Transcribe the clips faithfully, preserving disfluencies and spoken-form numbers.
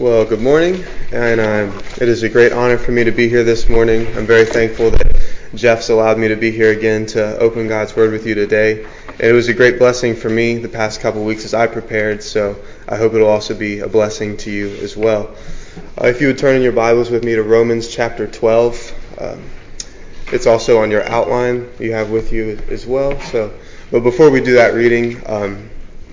Well, good morning, and um, it is a great honor for me to be here this morning. I'm very thankful that Jeff's allowed me to be here again to open God's Word with you today. And it was a great blessing for me the past couple weeks as I prepared, so I hope it will also be a blessing to you as well. Uh, if you would turn in your Bibles with me to Romans chapter twelve. Um, it's also on your outline you have with you as well. So, but before we do that reading, um,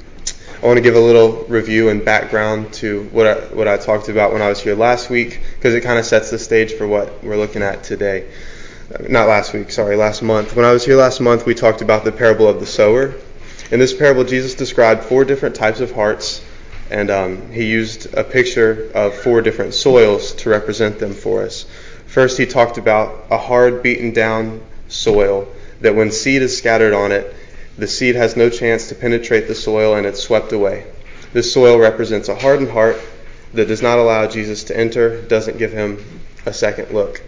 I want to give a little review and background to what I, what I talked about when I was here last week, because it kind of sets the stage for what we're looking at today. Not last week, sorry, last month. When I was here last month, we talked about the parable of the sower. In this parable, Jesus described four different types of hearts, and um, he used a picture of four different soils to represent them for us. First, he talked about a hard, beaten down soil that when seed is scattered on it, the seed has no chance to penetrate the soil and it's swept away. This soil represents a hardened heart that does not allow Jesus to enter, doesn't give him a second look.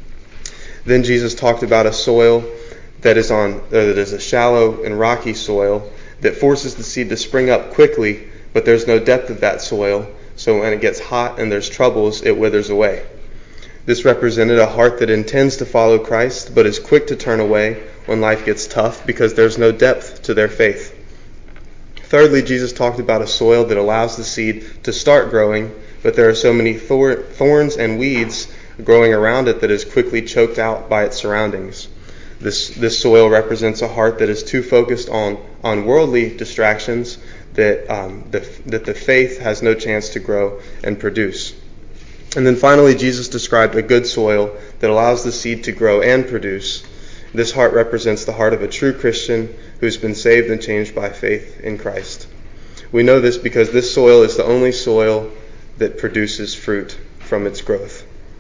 Then Jesus talked about a soil that is on uh, that is a shallow and rocky soil that forces the seed to spring up quickly, but there's no depth of that soil, so when it gets hot and there's troubles, it withers away. This represented a heart that intends to follow Christ, but is quick to turn away when life gets tough because there's no depth to their faith. Thirdly, Jesus talked about a soil that allows the seed to start growing, but there are so many thor- thorns and weeds growing around it that is quickly choked out by its surroundings. This this soil represents a heart that is too focused on, on worldly distractions that, um, the, that the faith has no chance to grow and produce. And then finally, Jesus described a good soil that allows the seed to grow and produce. This heart represents the heart of a true Christian who's been saved and changed by faith in Christ. We know this because this soil is the only soil that produces fruit from its growth.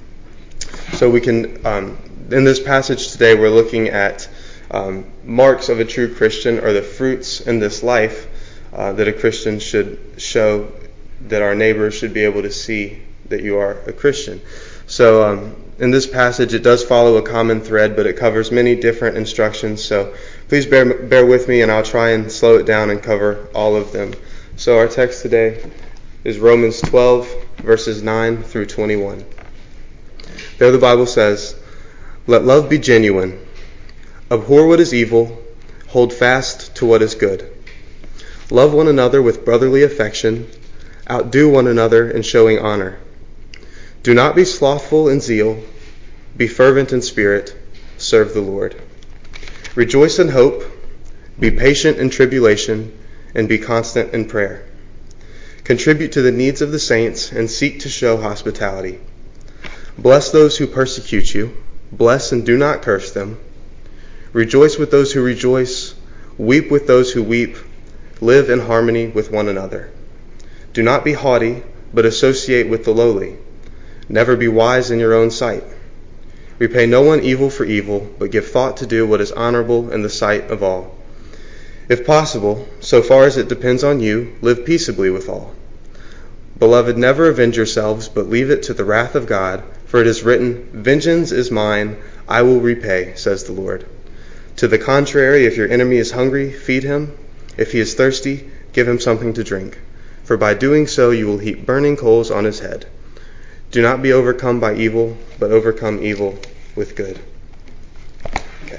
So we can, um, in this passage today, we're looking at um, marks of a true Christian, or the fruits in this life uh, that a Christian should show, that our neighbors should be able to see that you are a Christian. So um, in this passage, it does follow a common thread, but it covers many different instructions. So please bear bear with me, and I'll try and slow it down and cover all of them. So our text today is Romans twelve, verses nine through twenty-one. There the Bible says, "Let love be genuine. Abhor what is evil. Hold fast to what is good. Love one another with brotherly affection. Outdo one another in showing honor. Do not be slothful in zeal. Be fervent in spirit. Serve the Lord. Rejoice in hope. Be patient in tribulation. And be constant in prayer. Contribute to the needs of the saints and seek to show hospitality. Bless those who persecute you. Bless and do not curse them. Rejoice with those who rejoice. Weep with those who weep. Live in harmony with one another. Do not be haughty, but associate with the lowly. Never be wise in your own sight. Repay no one evil for evil, but give thought to do what is honorable in the sight of all. If possible, so far as it depends on you, live peaceably with all. Beloved, never avenge yourselves, but leave it to the wrath of God, for it is written, 'Vengeance is mine, I will repay,' says the Lord. To the contrary, if your enemy is hungry, feed him. If he is thirsty, give him something to drink. For by doing so you will heap burning coals on his head. Do not be overcome by evil, but overcome evil with good." Okay.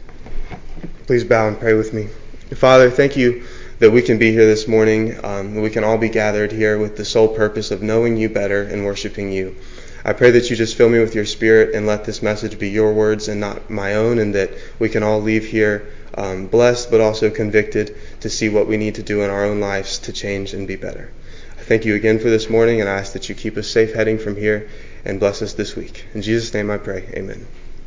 Please bow and pray with me. Father, thank you that we can be here this morning, um, that we can all be gathered here with the sole purpose of knowing you better and worshiping you. I pray that you just fill me with your Spirit and let this message be your words and not my own, and that we can all leave here um, blessed but also convicted to see what we need to do in our own lives to change and be better. I thank you again for this morning, and I ask that you keep us safe heading from here and bless us this week. In Jesus' name I pray, amen.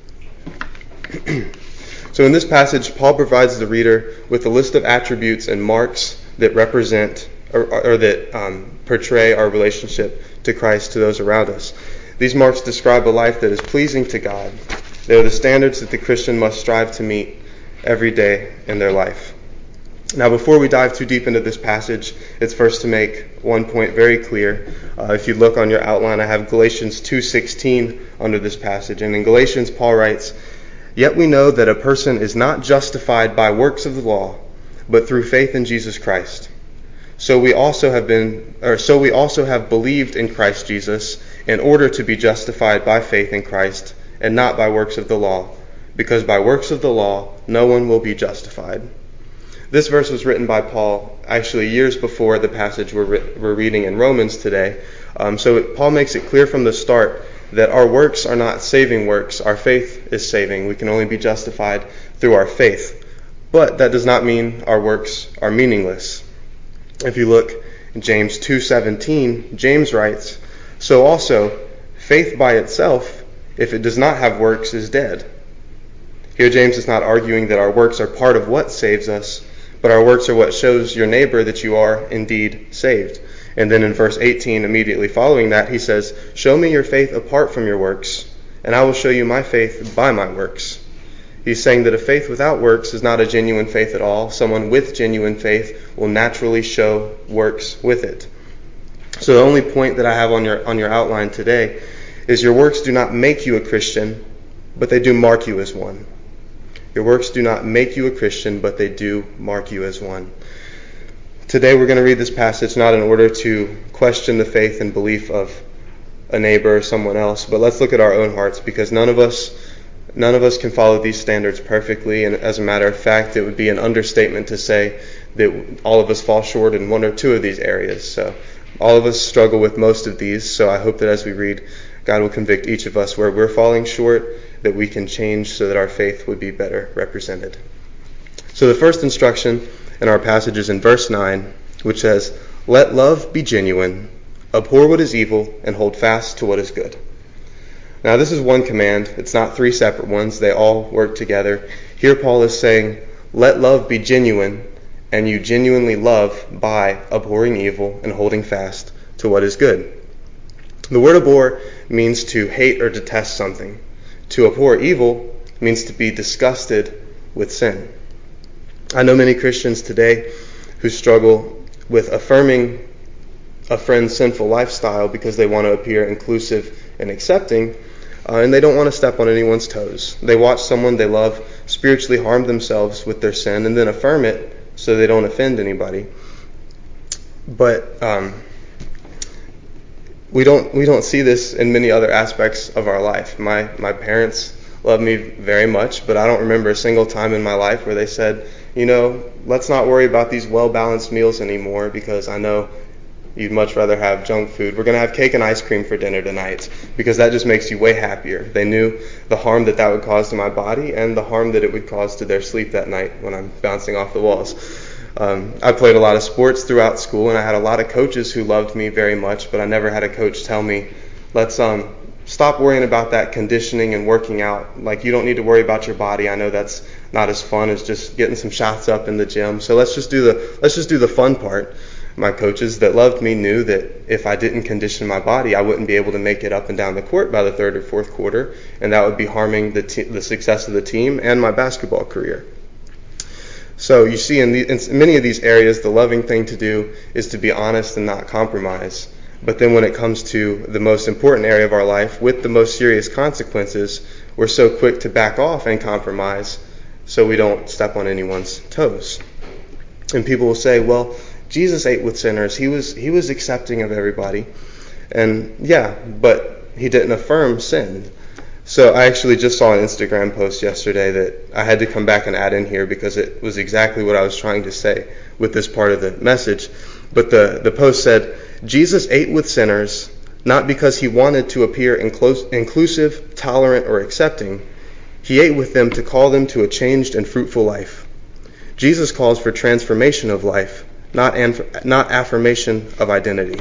So in this passage, Paul provides the reader with a list of attributes and marks that represent or, or that um, portray our relationship to Christ to those around us. These marks describe a life that is pleasing to God. They are the standards that the Christian must strive to meet every day in their life. Now, before we dive too deep into this passage, it's first to make one point very clear. Uh, if you look on your outline, I have Galatians two sixteen under this passage. And in Galatians, Paul writes, "Yet we know that a person is not justified by works of the law, but through faith in Jesus Christ. So we also have been, or so we also have believed in Christ Jesus in order to be justified by faith in Christ and not by works of the law, because by works of the law no one will be justified. This verse was written by Paul actually years before the passage we're, re- we're reading in Romans today. Um, so it, Paul makes it clear from the start that our works are not saving works. Our faith is saving. We can only be justified through our faith. But that does not mean our works are meaningless. If you look in James two seventeen, James writes, "So also, faith by itself, if it does not have works, is dead." Here James is not arguing that our works are part of what saves us, but our works are what shows your neighbor that you are indeed saved. And then in verse eighteen, immediately following that, he says, "Show me your faith apart from your works, and I will show you my faith by my works." He's saying that a faith without works is not a genuine faith at all. Someone with genuine faith will naturally show works with it. So the only point that I have on your on your outline today is your works do not make you a Christian, but they do mark you as one. Your works do not make you a Christian, but they do mark you as one. Today we're going to read this passage not in order to question the faith and belief of a neighbor or someone else, but let's look at our own hearts, because none of us None of us can follow these standards perfectly, and as a matter of fact, it would be an understatement to say that all of us fall short in one or two of these areas. So all of us struggle with most of these, so I hope that as we read, God will convict each of us where we're falling short, that we can change so that our faith would be better represented. So the first instruction in our passage is in verse nine, which says, "Let love be genuine, abhor what is evil, and hold fast to what is good." Now this is one command. It's not three separate ones. They all work together. Here Paul is saying, let love be genuine, and you genuinely love by abhorring evil and holding fast to what is good. The word abhor means to hate or detest something. To abhor evil means to be disgusted with sin. I know many Christians today who struggle with affirming a friend's sinful lifestyle because they want to appear inclusive and accepting, Uh, and they don't want to step on anyone's toes. They watch someone they love spiritually harm themselves with their sin and then affirm it so they don't offend anybody. But um, we don't we don't see this in many other aspects of our life. My my parents love me very much, but I don't remember a single time in my life where they said, you know, let's not worry about these well-balanced meals anymore because I know you'd much rather have junk food. We're going to have cake and ice cream for dinner tonight because that just makes you way happier. They knew the harm that that would cause to my body and the harm that it would cause to their sleep that night when I'm bouncing off the walls. Um, I played a lot of sports throughout school, and I had a lot of coaches who loved me very much, but I never had a coach tell me, let's um, stop worrying about that conditioning and working out. Like, you don't need to worry about your body. I know that's not as fun as just getting some shots up in the gym. So let's just do the let's just do the fun part. My coaches that loved me knew that if I didn't condition my body, I wouldn't be able to make it up and down the court by the third or fourth quarter, and that would be harming the te- the success of the team and my basketball career. So you see in, the, in many of these areas, the loving thing to do is to be honest and not compromise. But then when it comes to the most important area of our life, with the most serious consequences, we're so quick to back off and compromise so we don't step on anyone's toes. And people will say, well, Jesus ate with sinners. He was he was accepting of everybody. And yeah, but he didn't affirm sin. So I actually just saw an Instagram post yesterday that I had to come back and add in here because it was exactly what I was trying to say with this part of the message. But the, the post said, Jesus ate with sinners not because he wanted to appear inclus- inclusive, tolerant, or accepting. He ate with them to call them to a changed and fruitful life. Jesus calls for transformation of life, not anf- not affirmation of identity.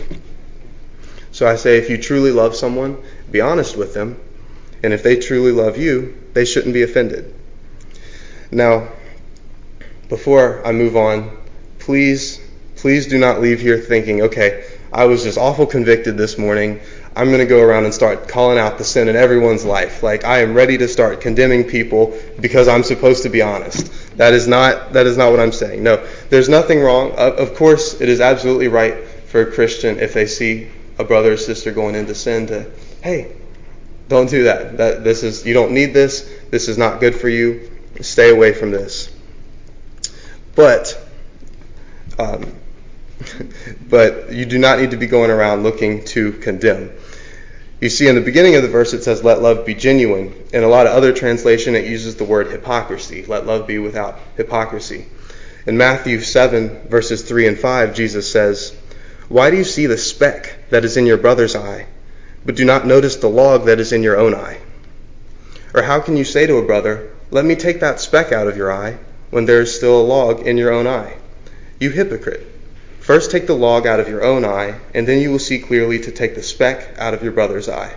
So I say, if you truly love someone, be honest with them. And if they truly love you, they shouldn't be offended. Now, before I move on, please, please do not leave here thinking, okay, I was just awful convicted this morning. I'm going to go around and start calling out the sin in everyone's life. Like, I am ready to start condemning people because I'm supposed to be honest. That is not that is not what I'm saying. No, there's nothing wrong. Of course, it is absolutely right for a Christian, if they see a brother or sister going into sin, to, hey, don't do that. That this is you don't need this. This is not good for you. Stay away from this. But um, but you do not need to be going around looking to condemn. You see, in the beginning of the verse, it says, let love be genuine. In a lot of other translation, it uses the word hypocrisy. Let love be without hypocrisy. In Matthew seven, verses three and five, Jesus says, why do you see the speck that is in your brother's eye, but do not notice the log that is in your own eye? Or how can you say to a brother, let me take that speck out of your eye, when there is still a log in your own eye? You hypocrite. First take the log out of your own eye, and then you will see clearly to take the speck out of your brother's eye.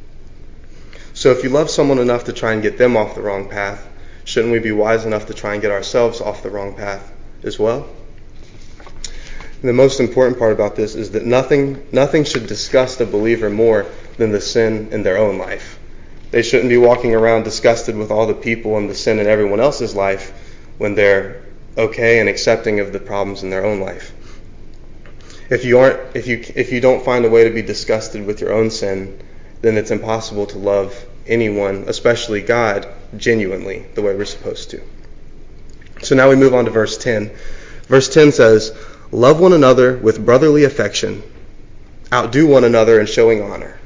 So if you love someone enough to try and get them off the wrong path, shouldn't we be wise enough to try and get ourselves off the wrong path as well? And the most important part about this is that nothing, nothing should disgust a believer more than the sin in their own life. They shouldn't be walking around disgusted with all the people and the sin in everyone else's life when they're okay and accepting of the problems in their own life. If you aren't, if you if you don't find a way to be disgusted with your own sin, then it's impossible to love anyone, especially God, genuinely the way we're supposed to. So now we move on to verse ten. Verse ten says, love one another with brotherly affection. Outdo one another in showing honor.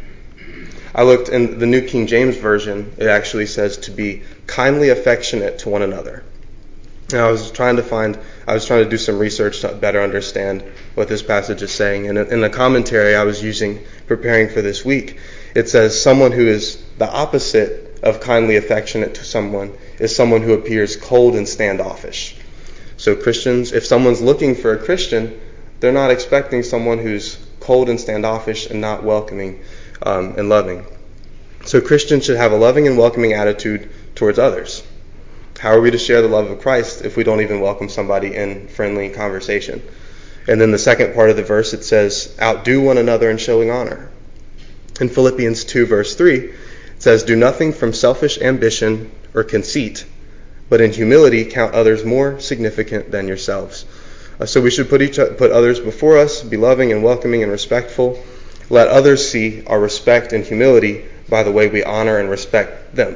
I looked in the New King James Version. It actually says to be kindly affectionate to one another. And I was trying to find, I was trying to do some research to better understand what this passage is saying. And in the commentary I was using, preparing for this week, it says someone who is the opposite of kindly affectionate to someone is someone who appears cold and standoffish. So Christians, if someone's looking for a Christian, they're not expecting someone who's cold and standoffish and not welcoming um, and loving. So Christians should have a loving and welcoming attitude towards others. How are we to share the love of Christ if we don't even welcome somebody in friendly conversation? And then the second part of the verse, it says, outdo one another in showing honor. In Philippians two, verse three, it says, do nothing from selfish ambition or conceit, but in humility count others more significant than yourselves. Uh, so we should put each put others before us, be loving and welcoming and respectful. Let others see our respect and humility by the way we honor and respect them.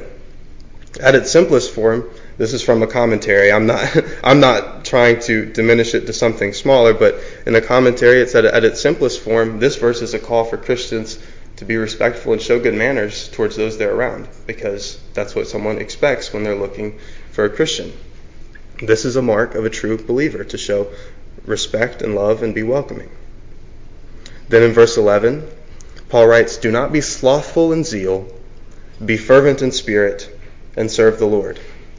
At its simplest form, this is from a commentary. I'm not I'm not trying to diminish it to something smaller, but in a commentary it said at its simplest form, this verse is a call for Christians to be respectful and show good manners towards those they're around, because that's what someone expects when they're looking for a Christian. This is a mark of a true believer, to show respect and love and be welcoming. Then in verse eleven, Paul writes, do not be slothful in zeal, be fervent in spirit, and serve the Lord.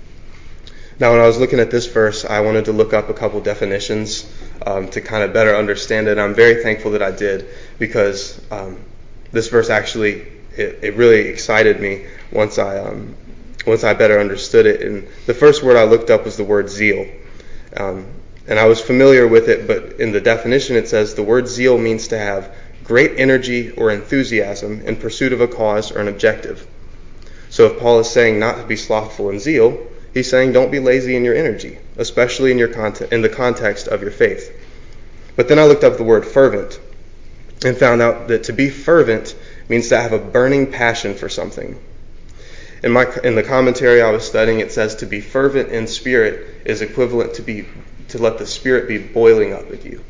Now, when I was looking at this verse, I wanted to look up a couple definitions um, to kind of better understand it. And I'm very thankful that I did, because um, this verse actually, it, it really excited me once I um, once I better understood it. And the first word I looked up was the word zeal. Um, and I was familiar with it, but in the definition it says the word zeal means to have great energy or enthusiasm in pursuit of a cause or an objective. So if Paul is saying not to be slothful in zeal, he's saying don't be lazy in your energy, especially in your context, in the context of your faith. But then I looked up the word fervent and found out that to be fervent means to have a burning passion for something. In my in the commentary I was studying, it says to be fervent in spirit is equivalent to be to let the Spirit be boiling up at you.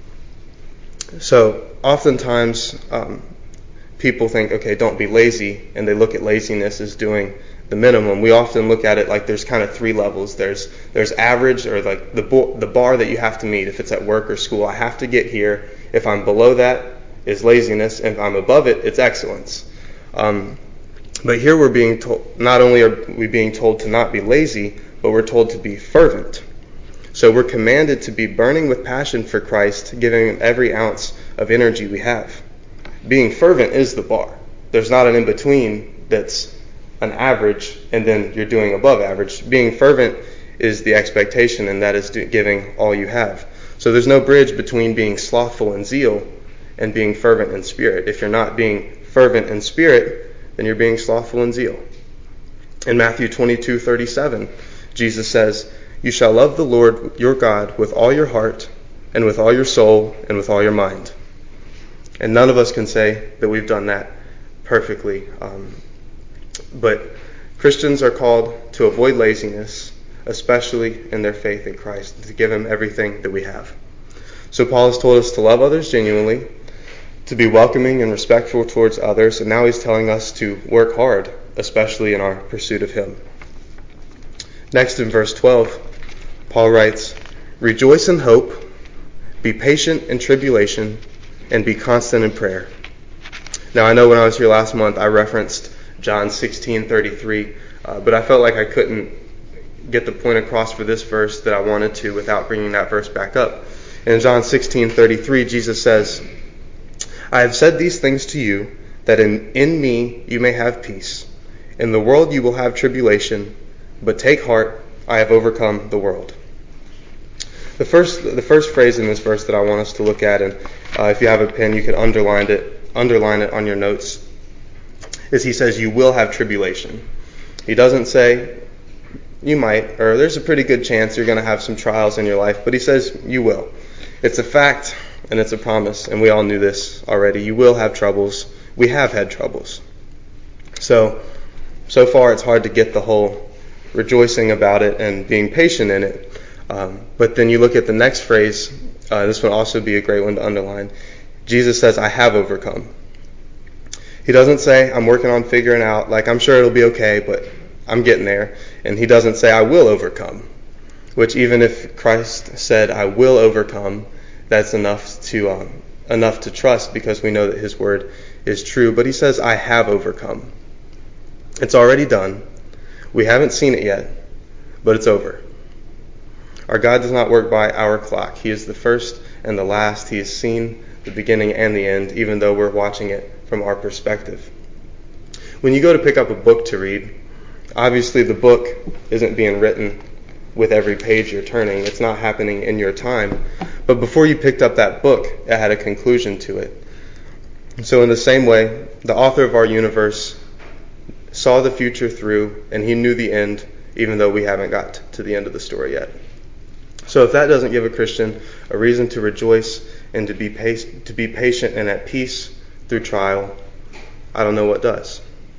So oftentimes um, people think, okay, don't be lazy, and they look at laziness as doing the minimum. We often look at it like there's kind of three levels. There's there's average, or like the bo- the bar that you have to meet. If it's at work or school, I have to get here. If I'm below that, is laziness. If I'm above it, it's excellence. Um, but here we're being told, not only are we being told to not be lazy, but we're told to be fervent. So we're commanded to be burning with passion for Christ, giving him every ounce of energy we have. Being fervent is the bar. There's not an in-between that's an average and then you're doing above average. Being fervent is the expectation, and that is giving all you have. So there's no bridge between being slothful in zeal and being fervent in spirit. If you're not being fervent in spirit, then you're being slothful in zeal. In Matthew twenty-two thirty-seven, Jesus says, "You shall love the Lord your God with all your heart and with all your soul and with all your mind." And none of us can say that we've done that perfectly. Um, but Christians are called to avoid laziness, especially in their faith in Christ, to give him everything that we have. So Paul has told us to love others genuinely, to be welcoming and respectful towards others, and now he's telling us to work hard, especially in our pursuit of him. Next, in verse twelve, Paul writes, "Rejoice in hope, be patient in tribulation, and be constant in prayer." Now, I know when I was here last month, I referenced John sixteen thirty-three, uh, but I felt like I couldn't get the point across for this verse that I wanted to without bringing that verse back up. In John sixteen thirty-three, Jesus says, "I have said these things to you, that in, in me you may have peace. In the world you will have tribulation, but take heart, I have overcome the world." The first the first phrase in this verse that I want us to look at, and uh, if you have a pen, you could underline it, underline it on your notes, is he says you will have tribulation. He doesn't say you might, or there's a pretty good chance you're going to have some trials in your life, but he says you will. It's a fact, and it's a promise, and we all knew this already. You will have troubles. We have had troubles. So, so far it's hard to get the whole rejoicing about it and being patient in it. Um, but then you look at the next phrase, uh, this would also be a great one to underline. Jesus says, "I have overcome." He doesn't say, "I'm working on figuring out, like I'm sure it'll be okay, but I'm getting there." And he doesn't say, "I will overcome," which even if Christ said, "I will overcome," that's enough to um, enough to trust because we know that his word is true. But he says, "I have overcome." It's already done. We haven't seen it yet, but it's over. Our God does not work by our clock. He is the first and the last. He has seen the beginning and the end, even though we're watching it from our perspective. When you go to pick up a book to read, obviously the book isn't being written with every page you're turning. It's not happening in your time. But before you picked up that book, it had a conclusion to it. So in the same way, the author of our universe saw the future through, and he knew the end, even though we haven't got to the end of the story yet. So if that doesn't give a Christian a reason to rejoice and to be patient, to be patient and at peace through trial, I don't know what does.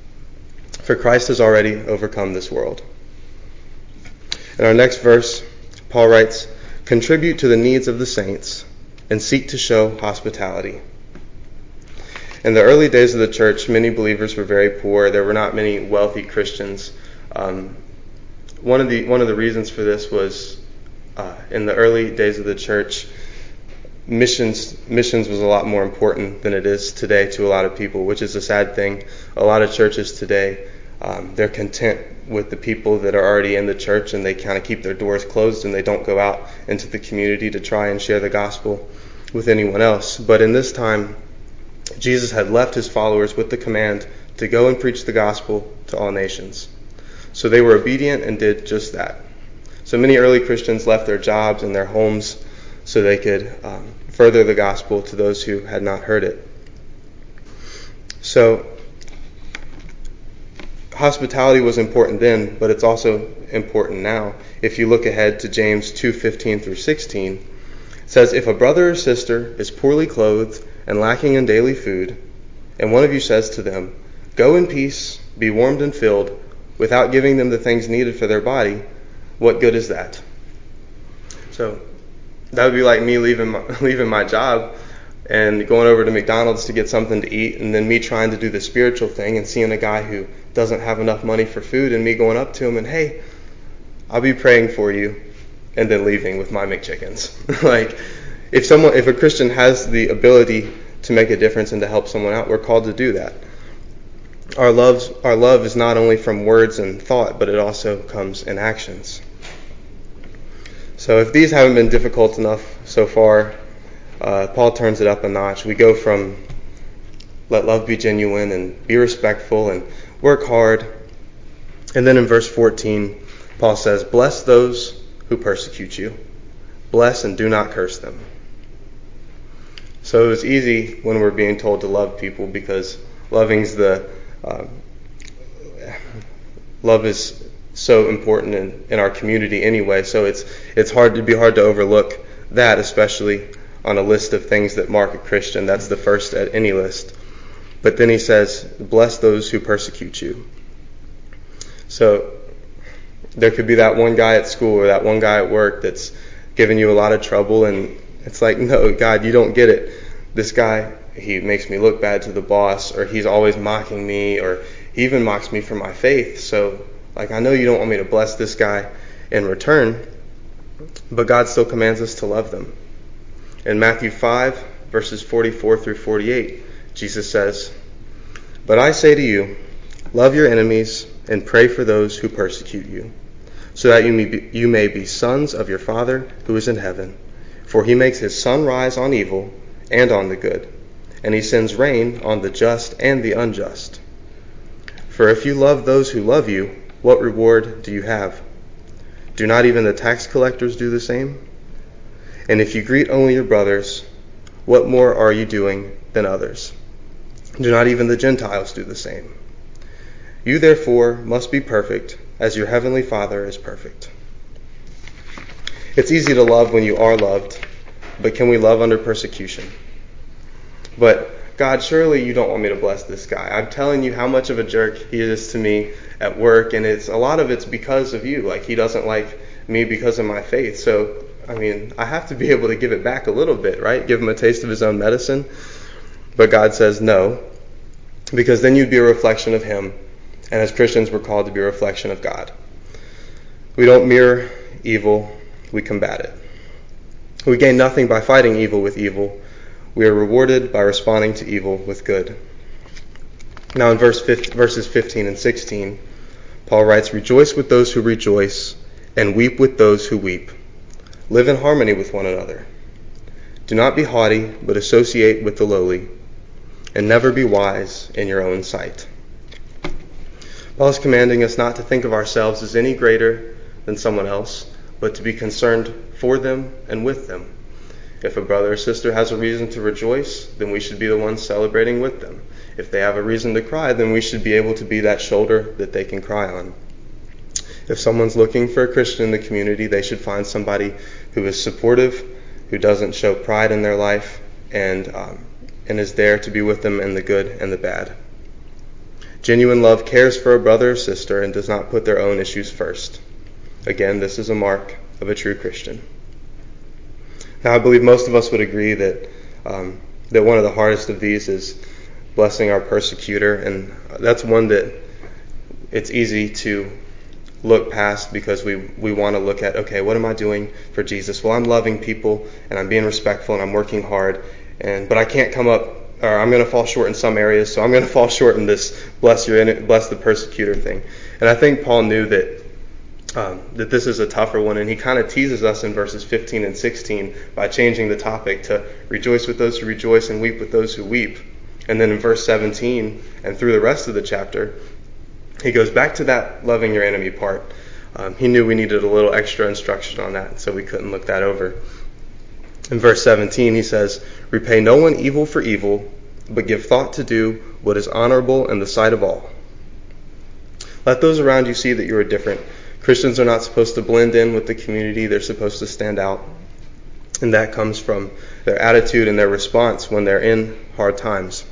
For Christ has already overcome this world. In our next verse, Paul writes, "Contribute to the needs of the saints and seek to show hospitality." In the early days of the church, many believers were very poor. There were not many wealthy Christians. Um, one of the one of the reasons for this was uh, in the early days of the church, missions missions was a lot more important than it is today to a lot of people, which is a sad thing. A lot of churches today, um, they're content with the people that are already in the church, and they kind of keep their doors closed and they don't go out into the community to try and share the gospel with anyone else. But in this time, Jesus had left his followers with the command to go and preach the gospel to all nations. So they were obedient and did just that. So many early Christians left their jobs and their homes so they could um, further the gospel to those who had not heard it. So hospitality was important then, but it's also important now. If you look ahead to James two fifteen through sixteen, it says, "If a brother or sister is poorly clothed and lacking in daily food, and one of you says to them, 'Go in peace, be warmed and filled,' without giving them the things needed for their body, what good is that?" So that would be like me leaving my, leaving my job and going over to McDonald's to get something to eat, and then me trying to do the spiritual thing and seeing a guy who doesn't have enough money for food, and me going up to him and, "Hey, I'll be praying for you," and then leaving with my McChickens. Like, if someone, if a Christian has the ability to make a difference and to help someone out, we're called to do that. Our love, our love is not only from words and thought, but it also comes in actions. So if these haven't been difficult enough so far, uh, Paul turns it up a notch. We go from let love be genuine and be respectful and work hard. And then in verse fourteen, Paul says, "Bless those who persecute you. Bless and do not curse them." So it was easy when we're being told to love people, because loving's the uh, love is so important in, in our community anyway. So it's it's hard to be hard to overlook that, especially on a list of things that mark a Christian. That's the first at any list. But then he says, "Bless those who persecute you." So there could be that one guy at school or that one guy at work that's giving you a lot of trouble, and It's like, no, God, you don't get it. This guy, he makes me look bad to the boss, or he's always mocking me, or he even mocks me for my faith. So, like, I know you don't want me to bless this guy in return, but God still commands us to love them. In Matthew five, verses forty-four through forty-eight, Jesus says, "But I say to you, love your enemies and pray for those who persecute you, so that you may be, you may be sons of your Father who is in heaven. For he makes his sun rise on evil and on the good, and he sends rain on the just and the unjust. For if you love those who love you, what reward do you have? Do not even the tax collectors do the same? And if you greet only your brothers, what more are you doing than others? Do not even the Gentiles do the same? You therefore must be perfect, as your heavenly Father is perfect." It's easy to love when you are loved, but can we love under persecution? But God, surely you don't want me to bless this guy. I'm telling you how much of a jerk he is to me at work, and it's a lot of it's because of you. Like, he doesn't like me because of my faith. So, I mean, I have to be able to give it back a little bit, right? Give him a taste of his own medicine. But God says no, because then you'd be a reflection of him. And as Christians, we're called to be a reflection of God. We don't mirror evil, we combat it. We gain nothing by fighting evil with evil. We are rewarded by responding to evil with good. Now in verse verses fifteen and sixteen, Paul writes, "Rejoice with those who rejoice, and weep with those who weep. Live in harmony with one another. Do not be haughty, but associate with the lowly, and never be wise in your own sight." Paul is commanding us not to think of ourselves as any greater than someone else, but to be concerned for them and with them. If a brother or sister has a reason to rejoice, then we should be the ones celebrating with them. If they have a reason to cry, then we should be able to be that shoulder that they can cry on. If someone's looking for a Christian in the community, they should find somebody who is supportive, who doesn't show pride in their life, and um, and is there to be with them in the good and the bad. Genuine love cares for a brother or sister and does not put their own issues first. Again, this is a mark of a true Christian. Now, I believe most of us would agree that um, that one of the hardest of these is blessing our persecutor, and that's one that it's easy to look past because we, we want to look at, okay, what am I doing for Jesus? Well, I'm loving people, and I'm being respectful, and I'm working hard, and but I can't come up, or I'm going to fall short in some areas, so I'm going to fall short in this bless your bless the persecutor thing. And I think Paul knew that Um, that this is a tougher one, and he kind of teases us in verses fifteen and sixteen by changing the topic to rejoice with those who rejoice and weep with those who weep. And then in verse seventeen and through the rest of the chapter, he goes back to that loving your enemy part. Um, he knew we needed a little extra instruction on that, so we couldn't look that over. In verse seventeen, he says, "Repay no one evil for evil, but give thought to do what is honorable in the sight of all. Let those around you see that you are different. Christians are not supposed to blend in with the community. They're supposed to stand out. And that comes from their attitude and their response when they're in hard times."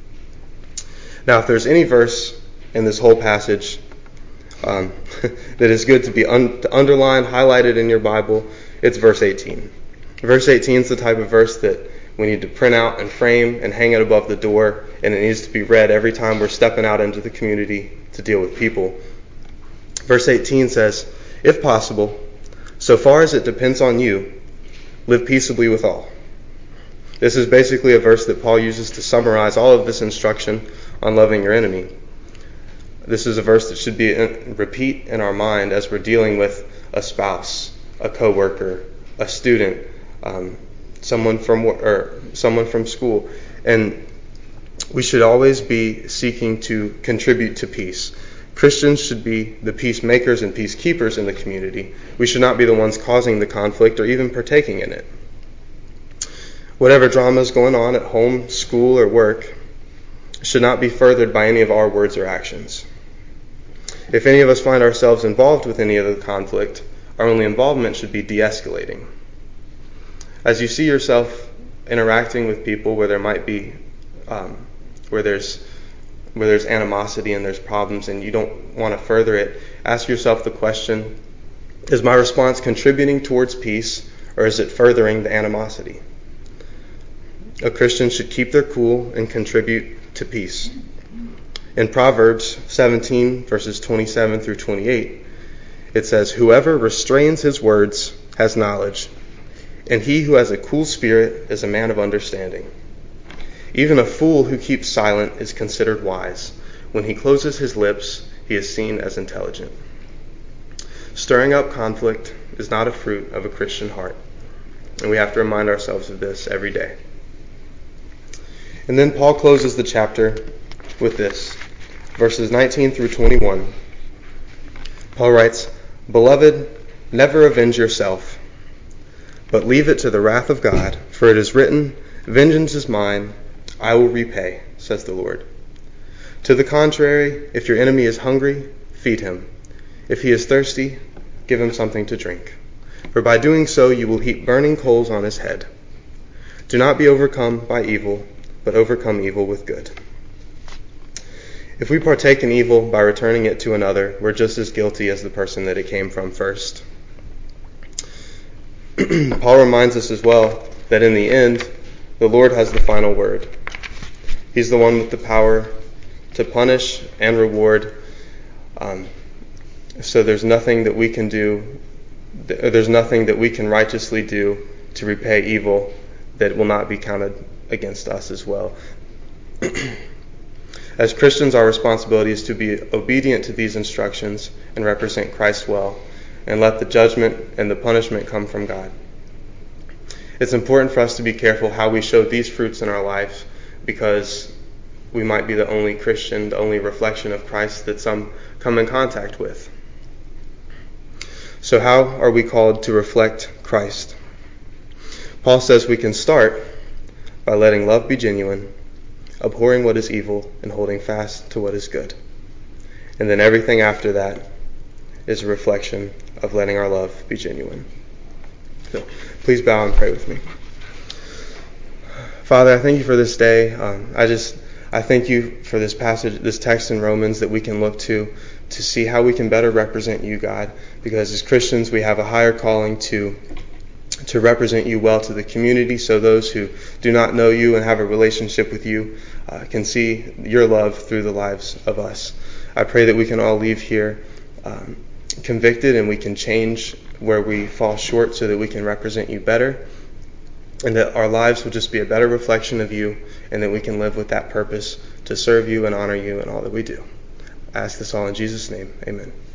Now, if there's any verse in this whole passage um, that is good to be un- to underline, highlighted in your Bible, it's verse eighteen. Verse eighteen is the type of verse that we need to print out and frame and hang it above the door, and it needs to be read every time we're stepping out into the community to deal with people. Verse eighteen says, "If possible, so far as it depends on you, live peaceably with all." This is basically a verse that Paul uses to summarize all of this instruction on loving your enemy. This is a verse that should be in, repeat in our mind as we're dealing with a spouse, a coworker, a student, um, someone from or someone from school, and we should always be seeking to contribute to peace. Christians should be the peacemakers and peacekeepers in the community. We should not be the ones causing the conflict or even partaking in it. Whatever drama is going on at home, school, or work should not be furthered by any of our words or actions. If any of us find ourselves involved with any of the conflict, our only involvement should be de-escalating. As you see yourself interacting with people where there might be, um, where there's where there's animosity and there's problems and you don't want to further it, ask yourself the question, is my response contributing towards peace, or is it furthering the animosity? A Christian should keep their cool and contribute to peace. In Proverbs seventeen, verses twenty-seven through twenty-eight, it says, "Whoever restrains his words has knowledge, and he who has a cool spirit is a man of understanding. Even a fool who keeps silent is considered wise. When he closes his lips, he is seen as intelligent." Stirring up conflict is not a fruit of a Christian heart, and we have to remind ourselves of this every day. And then Paul closes the chapter with this, verses nineteen through twenty-one. Paul writes, "Beloved, never avenge yourself, but leave it to the wrath of God, for it is written, 'Vengeance is mine, I will repay,' says the Lord. To the contrary, if your enemy is hungry, feed him. If he is thirsty, give him something to drink. For by doing so you will heap burning coals on his head. Do not be overcome by evil, but overcome evil with good." If we partake in evil by returning it to another, we're just as guilty as the person that it came from first. Paul reminds us as well that in the end, the Lord has the final word. He's the one with the power to punish and reward. Um, so there's nothing that we can do, there's nothing that we can righteously do to repay evil that will not be counted against us as well. As Christians, our responsibility is to be obedient to these instructions and represent Christ well, and let the judgment and the punishment come from God. It's important for us to be careful how we show these fruits in our life, because we might be the only Christian, the only reflection of Christ that some come in contact with. So how are we called to reflect Christ? Paul says we can start by letting love be genuine, abhorring what is evil, and holding fast to what is good. And then everything after that is a reflection of letting our love be genuine. So please bow and pray with me. Father, I thank you for this day. Um, I just, I thank you for this passage, this text in Romans that we can look to, to see how we can better represent you, God. Because as Christians, we have a higher calling to to represent you well to the community, so those who do not know you and have a relationship with you uh, can see your love through the lives of us. I pray that we can all leave here um, convicted, and we can change where we fall short so that we can represent you better, and that our lives will just be a better reflection of you, and that we can live with that purpose to serve you and honor you in all that we do. I ask this all in Jesus' name. Amen.